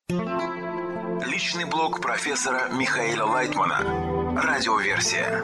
Личный блог профессора Михаила Лайтмана. Радиоверсия.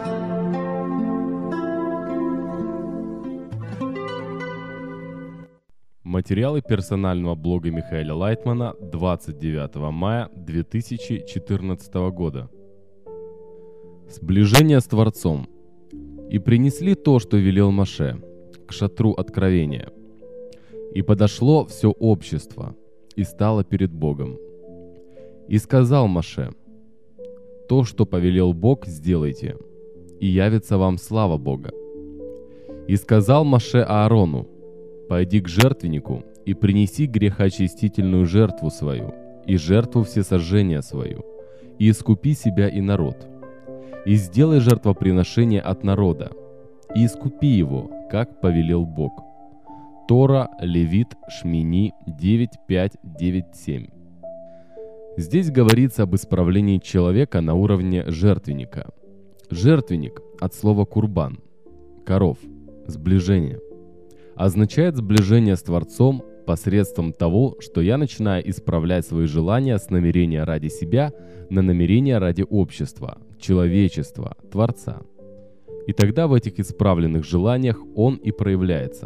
Материалы персонального блога Михаила Лайтмана 29 мая 2014 года. Сближение с Творцом. «И принесли то, что велел Моше, к шатру откровения. И подошло все общество, и стало перед Богом. И сказал Моше: то, что повелел Бог, сделайте, и явится вам слава Бога. И сказал Моше Аарону: пойди к жертвеннику и принеси грехоочистительную жертву свою, и жертву всесожжения свою, и искупи себя и народ. И сделай жертвоприношение от народа, и искупи его, как повелел Бог». Тора, Левит, Шмини 9.5.9.7. Здесь говорится об исправлении человека на уровне жертвенника. Жертвенник от слова курбан, коров, сближение, означает сближение с Творцом посредством того, что я начинаю исправлять свои желания с намерения ради себя на намерение ради общества, человечества, Творца. И тогда в этих исправленных желаниях он и проявляется.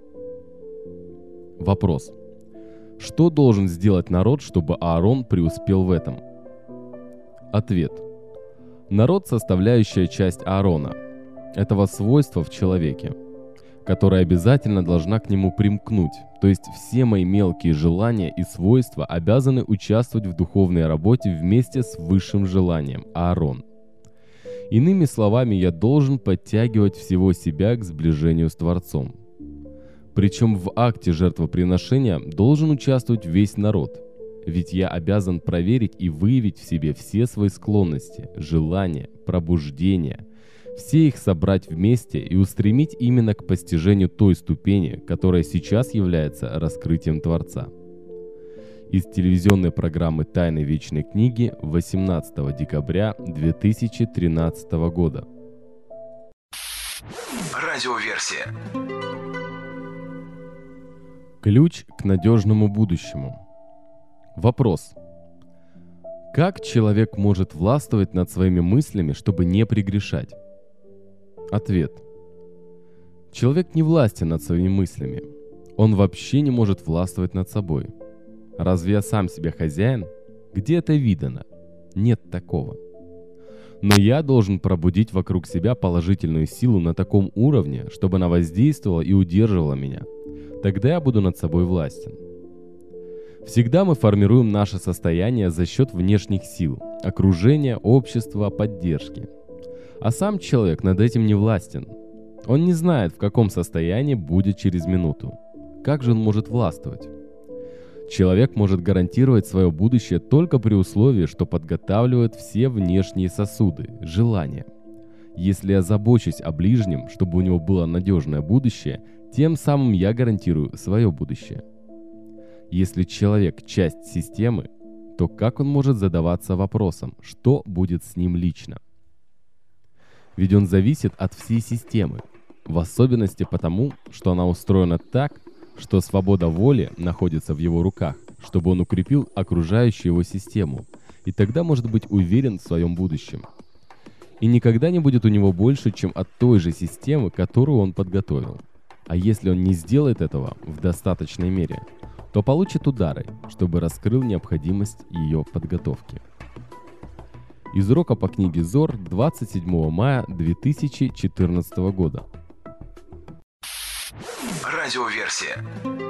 Вопрос. Что должен сделать народ, чтобы Аарон преуспел в этом? Ответ. Народ – составляющая часть Аарона, этого свойства в человеке, которая обязательно должна к нему примкнуть, то есть все мои мелкие желания и свойства обязаны участвовать в духовной работе вместе с высшим желанием – Аарон. Иными словами, я должен подтягивать всего себя к сближению с Творцом. Причем в акте жертвоприношения должен участвовать весь народ, ведь я обязан проверить и выявить в себе все свои склонности, желания, пробуждения, все их собрать вместе и устремить именно к постижению той ступени, которая сейчас является раскрытием Творца. Из телевизионной программы «Тайны Вечной Книги» 18 декабря 2013 года. Радиоверсия. Ключ к надежному будущему. Вопрос. Как человек может властвовать над своими мыслями, чтобы не прегрешать? Ответ. Человек не властен над своими мыслями. Он вообще не может властвовать над собой. Разве я сам себе хозяин? Где это видано? Нет такого. Но я должен пробудить вокруг себя положительную силу на таком уровне, чтобы она воздействовала и удерживала меня. Тогда я буду над собой властен. Всегда мы формируем наше состояние за счет внешних сил, окружения, общества, поддержки. А сам человек над этим не властен. Он не знает, в каком состоянии будет через минуту. Как же он может властвовать? Человек может гарантировать свое будущее только при условии, что подготавливает все внешние сосуды, желания. Если я забочусь о ближнем, чтобы у него было надежное будущее, тем самым я гарантирую свое будущее. Если человек – часть системы, то как он может задаваться вопросом, что будет с ним лично? Ведь он зависит от всей системы, в особенности потому, что она устроена так, что свобода воли находится в его руках, чтобы он укрепил окружающую его систему, и тогда может быть уверен в своем будущем. И никогда не будет у него больше, чем от той же системы, которую он подготовил. А если он не сделает этого в достаточной мере, то получит удары, чтобы раскрыл необходимость ее подготовки. Из урока по книге Зор 27 мая 2014 года. Радиоверсия.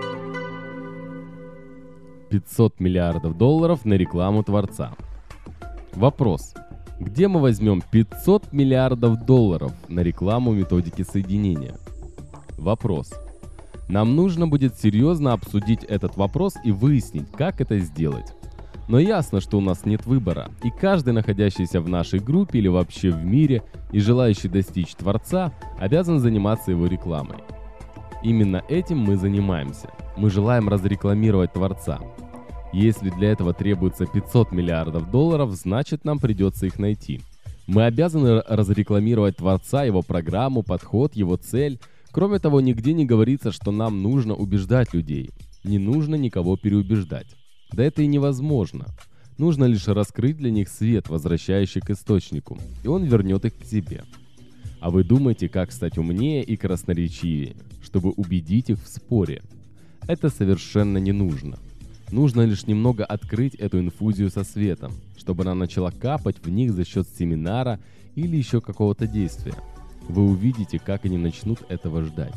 500 миллиардов долларов на рекламу Творца. Вопрос. Где мы возьмем 500 миллиардов долларов на рекламу методики соединения? Вопрос. Нам нужно будет серьезно обсудить этот вопрос и выяснить, как это сделать. Но ясно, что у нас нет выбора, и каждый, находящийся в нашей группе или вообще в мире и желающий достичь Творца, обязан заниматься его рекламой. Именно этим мы занимаемся. Мы желаем разрекламировать Творца. Если для этого требуется 500 миллиардов долларов, значит нам придется их найти. Мы обязаны разрекламировать Творца, его программу, подход, его цель. Кроме того, нигде не говорится, что нам нужно убеждать людей. Не нужно никого переубеждать. Да это и невозможно. Нужно лишь раскрыть для них свет, возвращающий к источнику, и он вернет их к себе. А вы думаете, как стать умнее и красноречивее, чтобы убедить их в споре? Это совершенно не нужно. Нужно лишь немного открыть эту инфузию со светом, чтобы она начала капать в них за счет семинара или еще какого-то действия. Вы увидите, как они начнут этого ждать.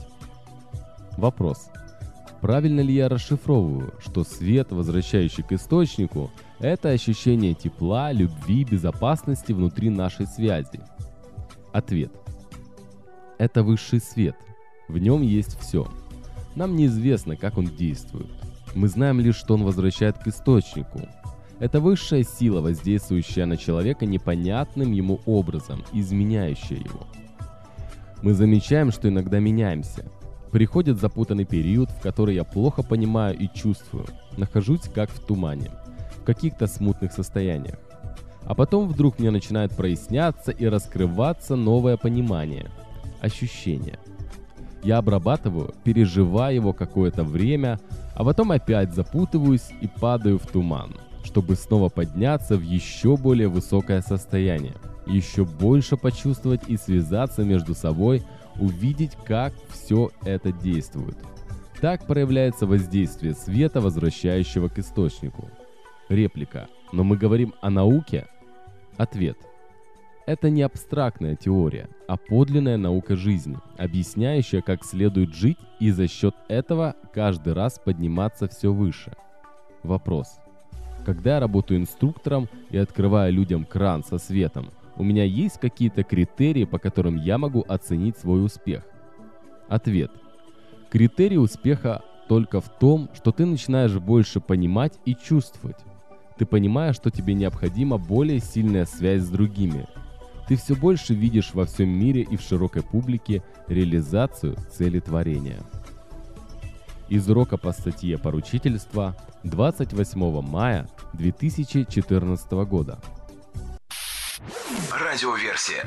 Вопрос. Правильно ли я расшифровываю, что свет, возвращающий к источнику, это ощущение тепла, любви, безопасности внутри нашей связи? Ответ. Это высший свет. В нем есть все. Нам неизвестно, как он действует. Мы знаем лишь, что он возвращает к источнику. Это высшая сила, воздействующая на человека непонятным ему образом, изменяющая его. Мы замечаем, что иногда меняемся. Приходит запутанный период, в который я плохо понимаю и чувствую, нахожусь как в тумане, в каких-то смутных состояниях. А потом вдруг мне начинает проясняться и раскрываться новое понимание, ощущение. Я обрабатываю, переживаю его какое-то время, а потом опять запутываюсь и падаю в туман, чтобы снова подняться в еще более высокое состояние, еще больше почувствовать и связаться между собой, увидеть, как все это действует. Так проявляется воздействие света, возвращающего к источнику. Реплика. Но мы говорим о науке? Ответ. Это не абстрактная теория, а подлинная наука жизни, объясняющая, как следует жить и за счет этого каждый раз подниматься все выше. Вопрос. Когда я работаю инструктором и открываю людям кран со светом, у меня есть какие-то критерии, по которым я могу оценить свой успех? Ответ. Критерий успеха только в том, что ты начинаешь больше понимать и чувствовать. Ты понимаешь, что тебе необходима более сильная связь с другими. Ты все больше видишь во всем мире и в широкой публике реализацию цели творения. Из урока по статье «Поручительство» 28 мая 2014 года. Радиоверсия.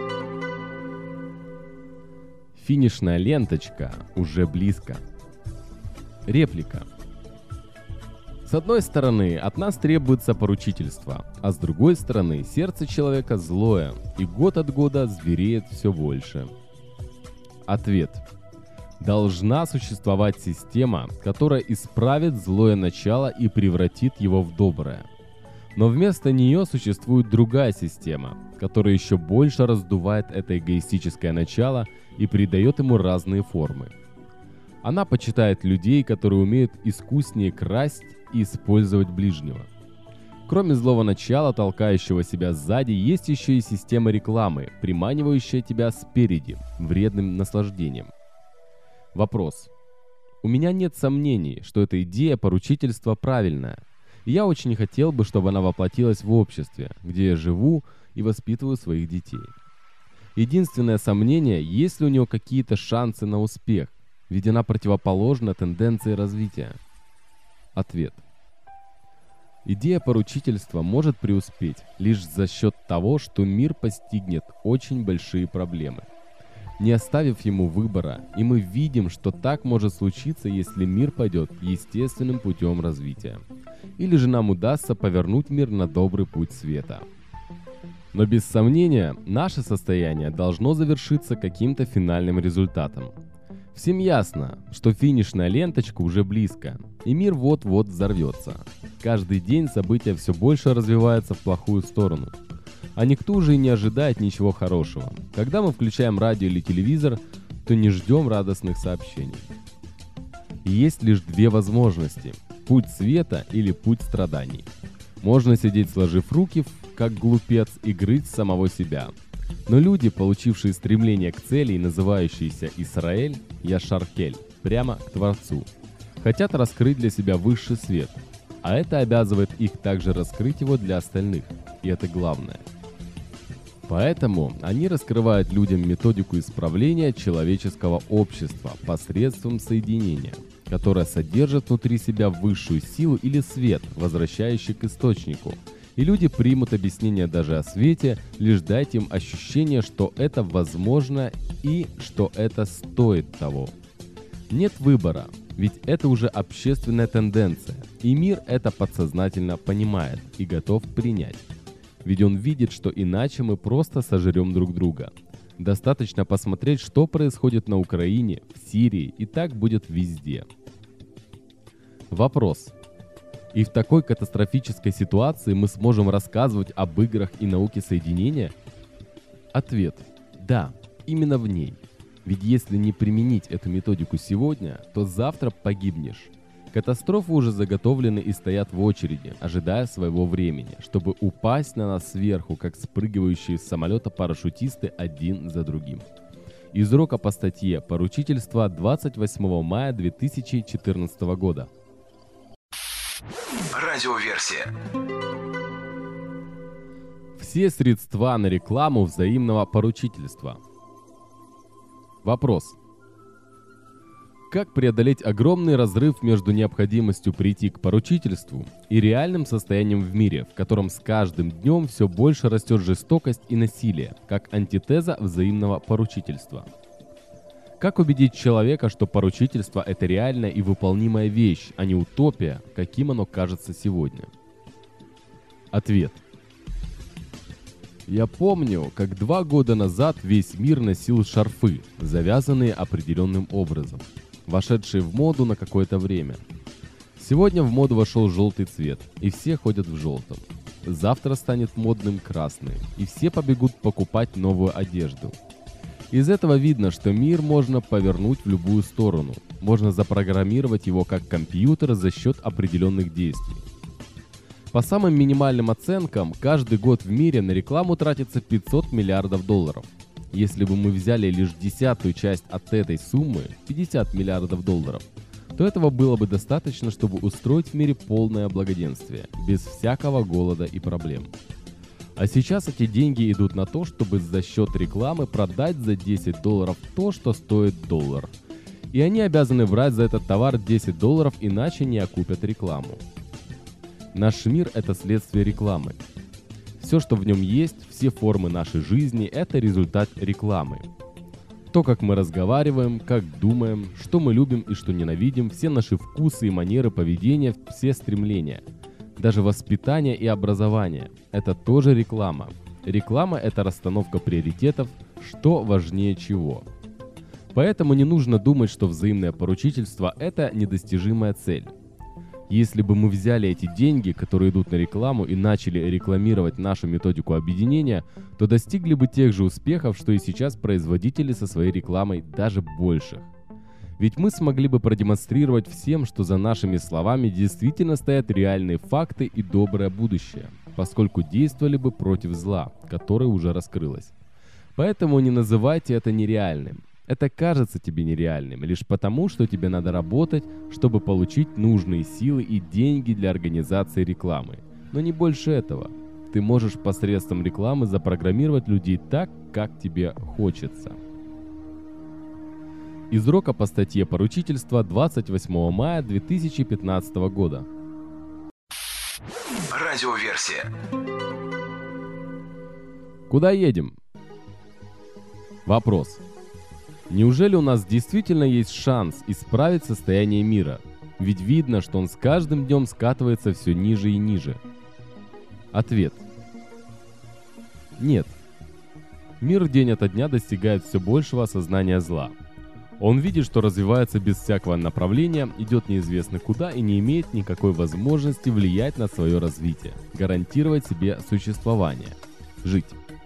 Финишная ленточка уже близко. Реплика. С одной стороны, от нас требуется поручительство, а с другой стороны, сердце человека злое, и год от года звереет все больше. Ответ. Должна существовать система, которая исправит злое начало и превратит его в доброе. Но вместо нее существует другая система, которая еще больше раздувает это эгоистическое начало и придает ему разные формы. Она почитает людей, которые умеют искуснее красть и использовать ближнего. Кроме злого начала, толкающего себя сзади, есть еще и система рекламы, приманивающая тебя спереди, вредным наслаждением. Вопрос. У меня нет сомнений, что эта идея поручительства правильная. И я очень хотел бы, чтобы она воплотилась в обществе, где я живу и воспитываю своих детей. Единственное сомнение, есть ли у нее какие-то шансы на успех, ведь она противоположна тенденции развития. Ответ. Идея поручительства может преуспеть лишь за счет того, что мир постигнет очень большие проблемы, не оставив ему выбора, и мы видим, что так может случиться, если мир пойдет естественным путем развития, или же нам удастся повернуть мир на добрый путь света. Но без сомнения, наше состояние должно завершиться каким-то финальным результатом. Всем ясно, что финишная ленточка уже близко, и мир вот-вот взорвется. Каждый день события все больше развиваются в плохую сторону. А никто уже и не ожидает ничего хорошего. Когда мы включаем радио или телевизор, то не ждем радостных сообщений. И есть лишь две возможности – путь света или путь страданий. Можно сидеть сложив руки, как глупец, и грызть самого себя. Но люди, получившие стремление к цели и называющиеся Исраэль, Яшар-Кель, прямо к Творцу, хотят раскрыть для себя высший свет, а это обязывает их также раскрыть его для остальных, и это главное. Поэтому они раскрывают людям методику исправления человеческого общества посредством соединения, которое содержит внутри себя высшую силу или свет, возвращающий к источнику. И люди примут объяснение даже о свете, лишь дайте им ощущение, что это возможно и что это стоит того. Нет выбора, Ведь это уже общественная тенденция, и мир это подсознательно понимает и готов принять. Ведь он видит, что иначе мы просто сожрем друг друга. Достаточно посмотреть, что происходит на Украине, в Сирии, и так будет везде. Вопрос. И в такой катастрофической ситуации мы сможем рассказывать об играх и науке соединения? Ответ. Да, именно в ней. Ведь если не применить эту методику сегодня, то завтра погибнешь. Катастрофы уже заготовлены и стоят в очереди, ожидая своего времени, чтобы упасть на нас сверху, как спрыгивающие с самолета парашютисты один за другим. Из урока по статье «Поручительство» 28 мая 2014 года. Радиоверсия. Все средства на рекламу взаимного поручительства. Вопрос. Как преодолеть огромный разрыв между необходимостью прийти к поручительству и реальным состоянием в мире, в котором с каждым днем все больше растет жестокость и насилие, как антитеза взаимного поручительства? Как убедить человека, что поручительство – это реальная и выполнимая вещь, а не утопия, каким оно кажется сегодня? Ответ. Я помню, как 2 года назад весь мир носил шарфы, завязанные определенным образом, вошедшие в моду на какое-то время. Сегодня в моду вошел желтый цвет, и все ходят в желтом. Завтра станет модным красный, и все побегут покупать новую одежду. Из этого видно, что мир можно повернуть в любую сторону, можно запрограммировать его как компьютер за счет определенных действий. По самым минимальным оценкам, каждый год в мире на рекламу тратится 500 миллиардов долларов. Если бы мы взяли лишь 10-ую часть от этой суммы, 50 миллиардов долларов, то этого было бы достаточно, чтобы устроить в мире полное благоденствие, без всякого голода и проблем. А сейчас эти деньги идут на то, чтобы за счет рекламы продать за 10 долларов то, что стоит $1. И они обязаны брать за этот товар 10 долларов, иначе не окупят рекламу. Наш мир – это следствие рекламы. Все, что в нем есть, все формы нашей жизни – это результат рекламы. То, как мы разговариваем, как думаем, что мы любим и что ненавидим, все наши вкусы и манеры поведения, все стремления. Даже воспитание и образование – это тоже реклама. Реклама – это расстановка приоритетов, что важнее чего. Поэтому не нужно думать, что взаимное поручительство – это недостижимая цель. Если бы мы взяли эти деньги, которые идут на рекламу, и начали рекламировать нашу методику объединения, то достигли бы тех же успехов, что и сейчас производители со своей рекламой, даже больших. Ведь мы смогли бы продемонстрировать всем, что за нашими словами действительно стоят реальные факты и доброе будущее, поскольку действовали бы против зла, которое уже раскрылось. Поэтому не называйте это нереальным. Это кажется тебе нереальным лишь потому, что тебе надо работать, чтобы получить нужные силы и деньги для организации рекламы. Но не больше этого. Ты можешь посредством рекламы запрограммировать людей так, как тебе хочется. Из урока по статье «Поручительство» 28 мая 2015 года. Радиоверсия. Куда едем? Вопрос. Неужели у нас действительно есть шанс исправить состояние мира? Ведь видно, что он с каждым днем скатывается все ниже и ниже. Ответ. Нет. Мир день ото дня достигает все большего осознания зла. Он видит, что развивается без всякого направления, идет неизвестно куда и не имеет никакой возможности влиять на свое развитие, гарантировать себе существование, жить.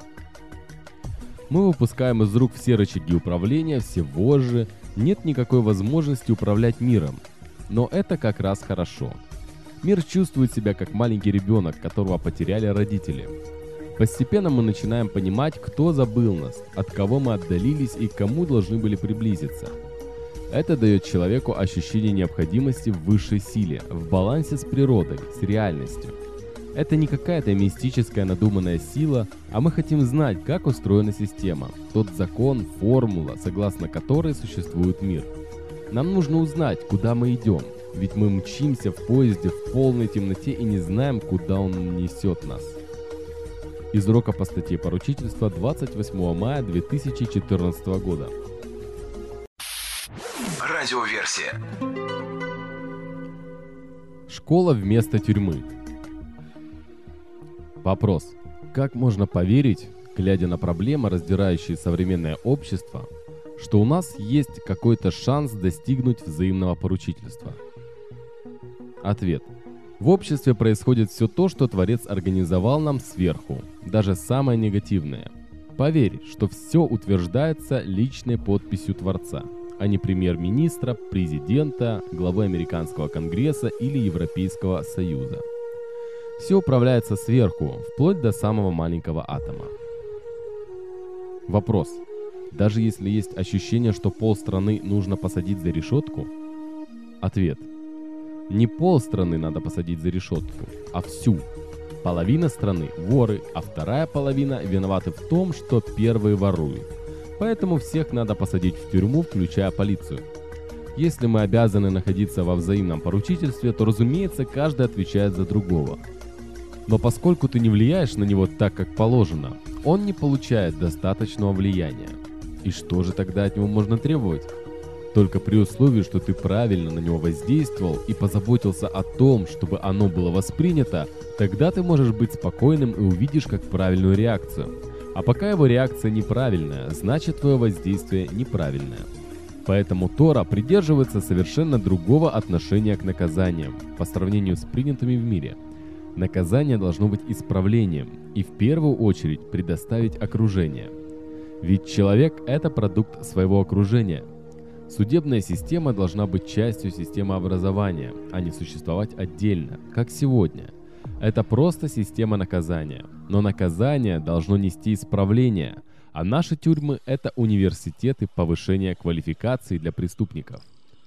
Мы выпускаем из рук все рычаги управления, все вожжи, нет никакой возможности управлять миром. Но это как раз хорошо. Мир чувствует себя как маленький ребенок, которого потеряли родители. Постепенно мы начинаем понимать, кто забыл нас, от кого мы отдалились и к кому должны были приблизиться. Это дает человеку ощущение необходимости в высшей силе, в балансе с природой, с реальностью. Это не какая-то мистическая надуманная сила, а мы хотим знать, как устроена система, тот закон, формула, согласно которой существует мир. Нам нужно узнать, куда мы идем, ведь мы мчимся в поезде в полной темноте и не знаем, куда он несет нас. Из урока по статье «Поручительство» 28 мая 2014 года. Радиоверсия. Школа вместо тюрьмы. Вопрос. Как можно поверить, глядя на проблемы, раздирающие современное общество, что у нас есть какой-то шанс достигнуть взаимного поручительства? Ответ. В обществе происходит все то, что Творец организовал нам сверху, даже самое негативное. Поверь, что все утверждается личной подписью Творца, а не премьер-министра, президента, главы американского конгресса или Европейского союза. Все управляется сверху, вплоть до самого маленького атома. Вопрос. Даже если есть ощущение, что полстраны нужно посадить за решетку? Ответ. Не полстраны надо посадить за решетку, а всю. Половина страны – воры, а вторая половина виноваты в том, что первые воруют. Поэтому всех надо посадить в тюрьму, включая полицию. Если мы обязаны находиться во взаимном поручительстве, то, разумеется, каждый отвечает за другого. Но поскольку ты не влияешь на него так, как положено, он не получает достаточного влияния. И что же тогда от него можно требовать? Только при условии, что ты правильно на него воздействовал и позаботился о том, чтобы оно было воспринято, тогда ты можешь быть спокойным и увидишь как правильную реакцию. А пока его реакция неправильная, значит твое воздействие неправильное. Поэтому Тора придерживается совершенно другого отношения к наказаниям по сравнению с принятыми в мире. Наказание должно быть исправлением и в первую очередь предоставить окружение. Ведь человек – это продукт своего окружения. Судебная система должна быть частью системы образования, а не существовать отдельно, как сегодня. Это просто система наказания, но наказание должно нести исправление, а наши тюрьмы – это университеты повышения квалификации для преступников.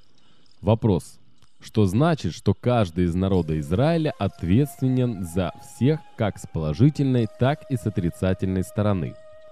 Вопрос. Что значит, что каждый из народа Израиля ответственен за всех как с положительной, так и с отрицательной стороны?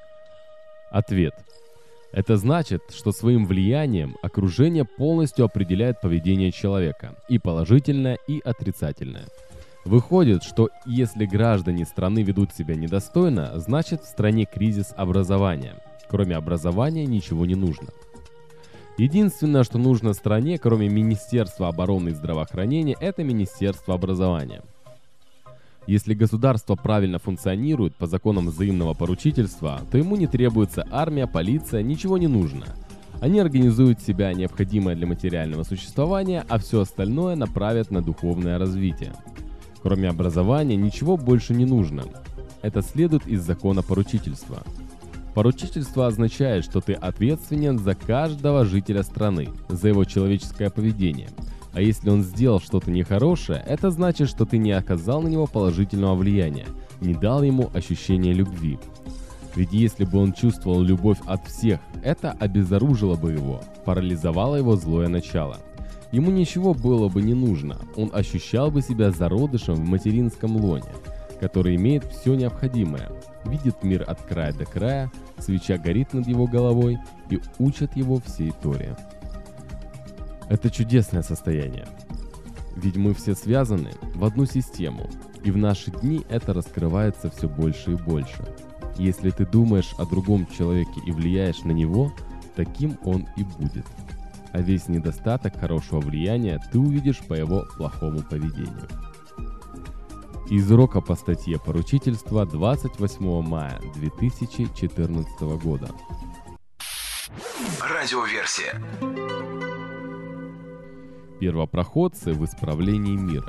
Ответ. Это значит, что своим влиянием окружение полностью определяет поведение человека, и положительное, и отрицательное. Выходит, что если граждане страны ведут себя недостойно, значит в стране кризис образования. Кроме образования ничего не нужно. Единственное, что нужно стране, кроме Министерства обороны и здравоохранения, это Министерство образования. Если государство правильно функционирует по законам взаимного поручительства, то ему не требуется армия, полиция, ничего не нужно. Они организуют себя необходимое для материального существования, а все остальное направят на духовное развитие. Кроме образования ничего больше не нужно. Это следует из закона поручительства. Поручительство означает, что ты ответственен за каждого жителя страны, за его человеческое поведение. А если он сделал что-то нехорошее, это значит, что ты не оказал на него положительного влияния, не дал ему ощущения любви. Ведь если бы он чувствовал любовь от всех, это обезоружило бы его, парализовало его злое начало. Ему ничего было бы не нужно, он ощущал бы себя зародышем в материнском лоне, который имеет все необходимое, видит мир от края до края, свеча горит над его головой и учат его всей Торе. Это чудесное состояние. Ведь мы все связаны в одну систему, и в наши дни это раскрывается все больше и больше. Если ты думаешь о другом человеке и влияешь на него, таким он и будет. А весь недостаток хорошего влияния ты увидишь по его плохому поведению. Из урока по статье «Поручительство» 28 мая 2014 года. Радиоверсия. Первопроходцы в исправлении мира.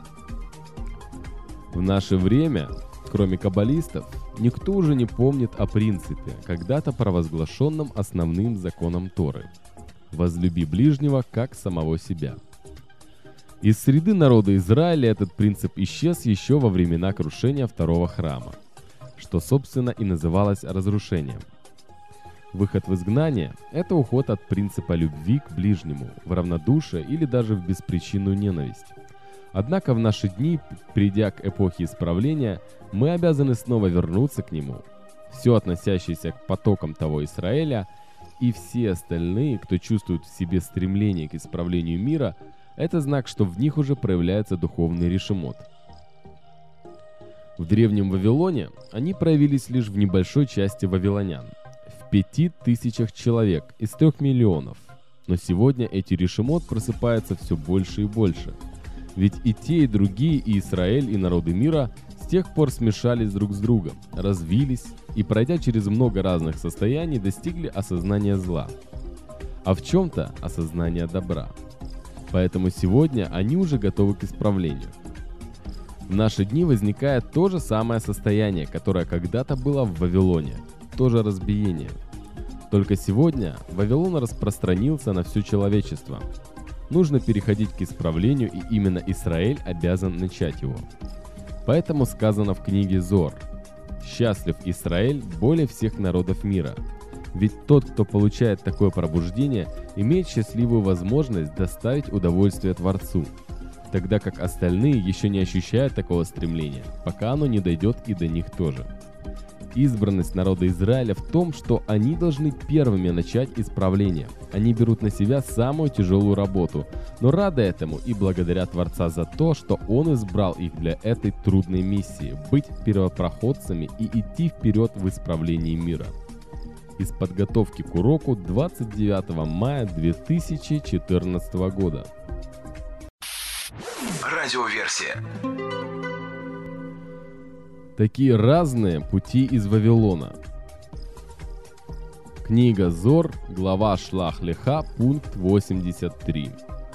В наше время, кроме каббалистов, никто уже не помнит о принципе, когда-то провозглашенном основным законом Торы – «Возлюби ближнего, как самого себя». Из среды народа Израиля этот принцип исчез еще во времена крушения второго храма, что, собственно, и называлось разрушением. Выход в изгнание – это уход от принципа любви к ближнему, в равнодушие или даже в беспричинную ненависть. Однако в наши дни, придя к эпохе исправления, мы обязаны снова вернуться к нему. Все относящееся к потокам того Израиля и все остальные, кто чувствует в себе стремление к исправлению мира, это знак, что в них уже проявляется духовный решемот. В древнем Вавилоне они проявились лишь в небольшой части вавилонян. 5000 человек из 3 миллионов. Но сегодня эти решемот просыпаются все больше и больше. Ведь и те, и другие, и Израиль, и народы мира с тех пор смешались друг с другом, развились и, пройдя через много разных состояний, достигли осознания зла, а в чем-то осознания добра. Поэтому сегодня они уже готовы к исправлению. В наши дни возникает то же самое состояние, которое когда-то было в Вавилоне, тоже разбиение. Только сегодня Вавилон распространился на все человечество. Нужно переходить к исправлению, и именно Израиль обязан начать его. Поэтому сказано в книге Зор: «Счастлив Израиль более всех народов мира». Ведь тот, кто получает такое пробуждение, имеет счастливую возможность доставить удовольствие Творцу, тогда как остальные еще не ощущают такого стремления, пока оно не дойдет и до них тоже. Избранность народа Израиля в том, что они должны первыми начать исправление. Они берут на себя самую тяжелую работу, но рады этому и благодарят Творца за то, что Он избрал их для этой трудной миссии – быть первопроходцами и идти вперед в исправлении мира. Из подготовки к уроку 29 мая 2014 года. Радиоверсия. Такие разные пути из Вавилона. Книга Зор, глава Шлах-Леха, пункт 83.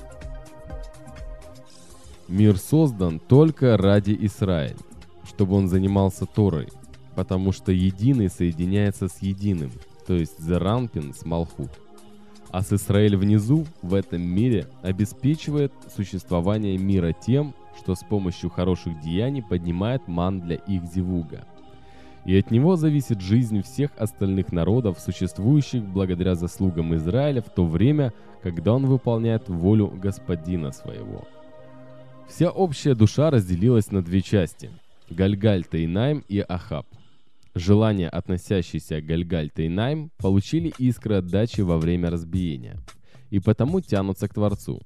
Мир создан только ради Израиля, чтобы он занимался Торой, потому что единый соединяется с единым, то есть Зеранпин с Малхут. А с Израиль внизу, в этом мире, обеспечивает существование мира тем, что с помощью хороших деяний поднимает ман для их зевуга. И от него зависит жизнь всех остальных народов, существующих благодаря заслугам Израиля в то время, когда он выполняет волю Господина своего. Вся общая душа разделилась на две части – Гальгаль-Тейнаим и Ахаб. Желания, относящиеся к Гальгаль-Тейнаим, получили искры отдачи во время разбиения, и потому тянутся к Творцу.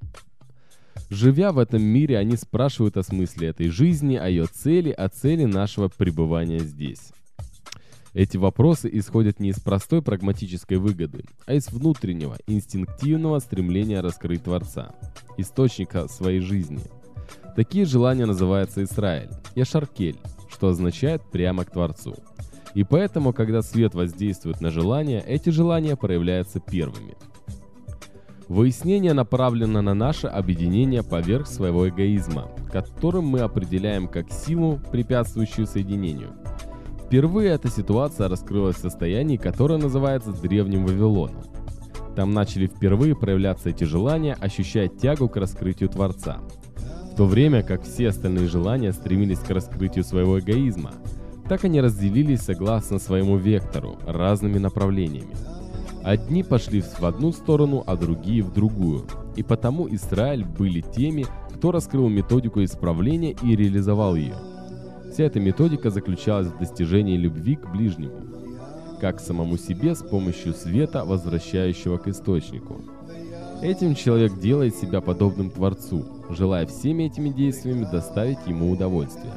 Живя в этом мире, они спрашивают о смысле этой жизни, о ее цели, о цели нашего пребывания здесь. Эти вопросы исходят не из простой прагматической выгоды, а из внутреннего, инстинктивного стремления раскрыть Творца, источника своей жизни. Такие желания называются Израиль, Яшаркель, что означает «прямо к Творцу». И поэтому, когда свет воздействует на желания, эти желания проявляются первыми. Выяснение направлено на наше объединение поверх своего эгоизма, которым мы определяем как силу, препятствующую соединению. Впервые эта ситуация раскрылась в состоянии, которое называется Древним Вавилоном. Там начали впервые проявляться эти желания, ощущая тягу к раскрытию Творца, в то время как все остальные желания стремились к раскрытию своего эгоизма. Так они разделились согласно своему вектору, разными направлениями. Одни пошли в одну сторону, а другие в другую. И потому Израиль были теми, кто раскрыл методику исправления и реализовал ее. Вся эта методика заключалась в достижении любви к ближнему, как к самому себе с помощью света, возвращающего к источнику. Этим человек делает себя подобным Творцу, желая всеми этими действиями доставить ему удовольствие.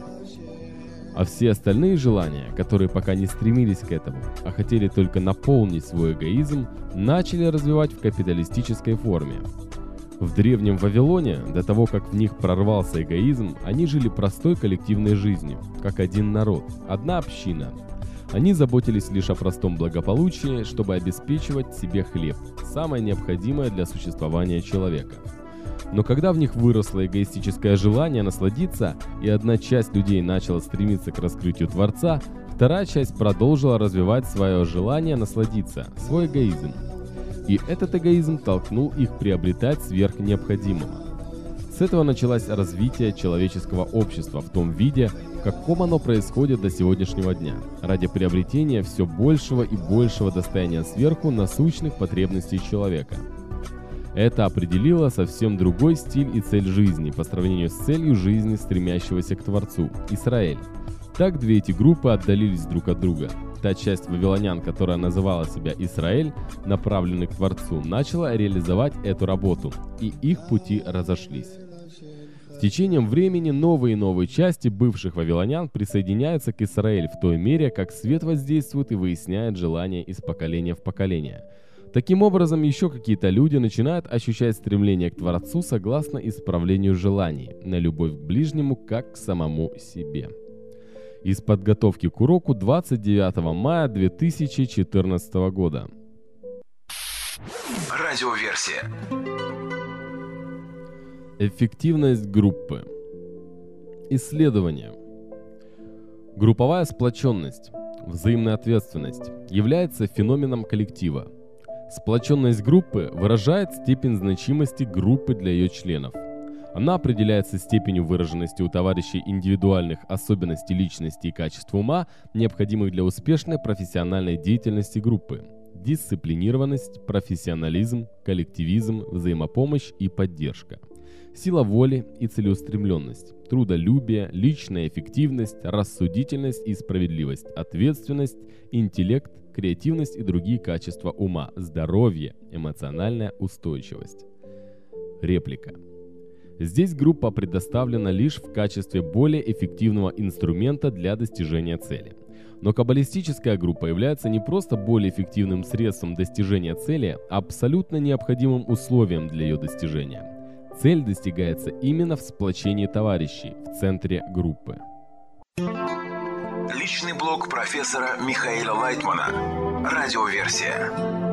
А все остальные желания, которые пока не стремились к этому, а хотели только наполнить свой эгоизм, начали развивать в капиталистической форме. В Древнем Вавилоне, до того, как в них прорвался эгоизм, они жили простой коллективной жизнью, как один народ, одна община. Они заботились лишь о простом благополучии, чтобы обеспечивать себе хлеб, самое необходимое для существования человека. Но когда в них выросло эгоистическое желание насладиться, и одна часть людей начала стремиться к раскрытию Творца, вторая часть продолжила развивать свое желание насладиться, свой эгоизм. И этот эгоизм толкнул их приобретать сверх необходимого. С этого началось развитие человеческого общества в том виде, в каком оно происходит до сегодняшнего дня, ради приобретения все большего и большего достояния сверху насущных потребностей человека. Это определило совсем другой стиль и цель жизни по сравнению с целью жизни, стремящегося к Творцу – Израиль. Так две эти группы отдалились друг от друга. Та часть вавилонян, которая называла себя Израиль, направленный к Творцу, начала реализовать эту работу, и их пути разошлись. С течением времени новые и новые части бывших вавилонян присоединяются к Израиль в той мере, как свет воздействует и выясняет желания из поколения в поколение. Таким образом, еще какие-то люди начинают ощущать стремление к Творцу согласно исправлению желаний, на любовь к ближнему как к самому себе. Из подготовки к уроку 29 мая 2014 года. Радиоверсия. Эффективность группы. Исследование. Групповая сплоченность, взаимная ответственность является феноменом коллектива. Сплоченность группы выражает степень значимости группы для ее членов. Она определяется степенью выраженности у товарищей индивидуальных особенностей личности и качеств ума, необходимых для успешной профессиональной деятельности группы. Дисциплинированность, профессионализм, коллективизм, взаимопомощь и поддержка. Сила воли и целеустремленность, трудолюбие, личная эффективность, рассудительность и справедливость, ответственность, интеллект, креативность и другие качества ума, здоровье, эмоциональная устойчивость. Реплика. Здесь группа предоставлена лишь в качестве более эффективного инструмента для достижения цели. Но каббалистическая группа является не просто более эффективным средством достижения цели, а абсолютно необходимым условием для ее достижения. Цель достигается именно в сплочении товарищей в центре группы. Личный блог профессора Михаила Лайтмана. Радиоверсия.